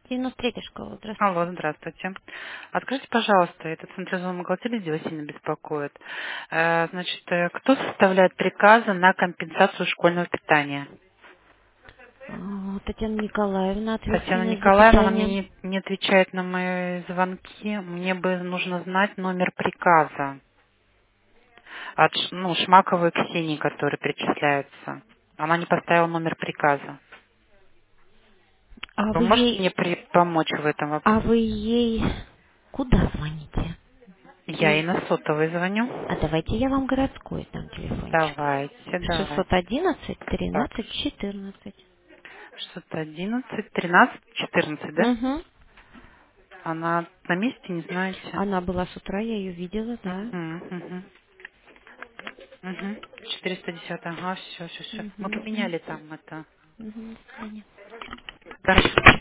93-я школа, Алло, здравствуйте. здравствуйте. Откройте, пожалуйста, это централизованный бухгалтерия, где вас сильно беспокоит. Значит, кто составляет приказы на компенсацию школьного питания? Татьяна Николаевна, Татьяна ответственная за Николаевна, она питание. мне не отвечает на мои звонки. Мне бы нужно знать номер приказа от Шмаковой Ксении, который перечисляется. Она не поставила номер приказа. А Вы вы можете ей, мне помочь в этом а вопросе? вы ей куда звоните? Я ей Ей- на сотовый звоню. А давайте я вам городской дам телефончик. Давайте, давайте. 611 Так, 13 14. 611, 13, 14, да? Угу. Она на месте, не знаете? Она была с утра, я ее видела, да. Угу, угу, угу. 410, ага, все, все, все. Мы Угу. поменяли там это. Угу. До свидания. Хорошо.